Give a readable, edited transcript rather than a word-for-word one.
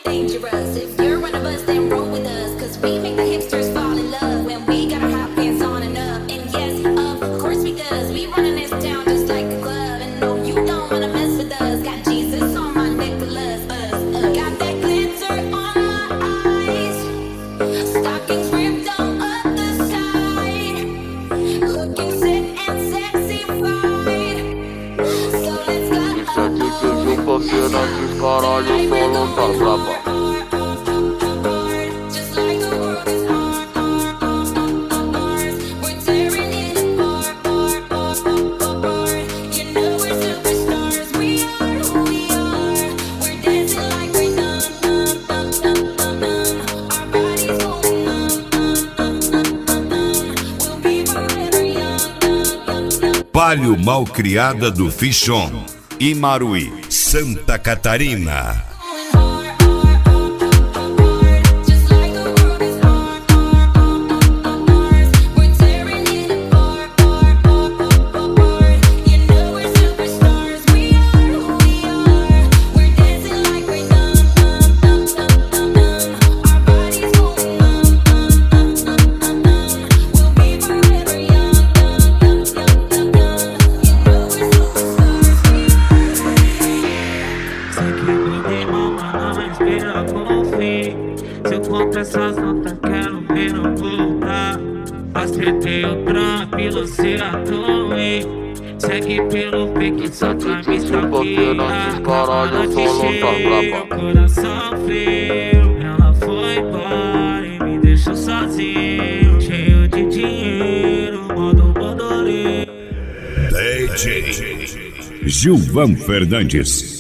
dangerous. If you're one of us, then roll with us. Cause we make the hipsters fall in love when we got our hot pants on and up. And yes, of course we does. We running this town just like a club. And no, you don't wanna mess with us. Got Jesus on my necklace. Got that glitter on my eyes. Stockings ripped on the side. Looking sick and sexy fine. So let's go. Porque nesses caralho solo tá brava. Palio Malcriada do Fichon, Imaruí, Santa Catarina. Se eu compro essas notas, quero ver não voltar. Acertei o trampo e você atuei. Segue pelo pique só pra me stalkear. Caralho, cheio, coração frio. Ela foi embora e me deixou sozinho. Cheio de dinheiro, modo bandoleiro. DJ Gilvan Fernandes.